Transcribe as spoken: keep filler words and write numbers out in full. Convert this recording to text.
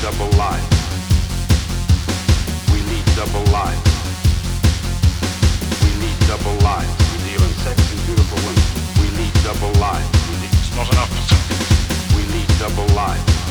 double lives. We need double lives. We need double lives. We deal in sex and beautiful women. We need double lives. We need It's not enough. we need double lives.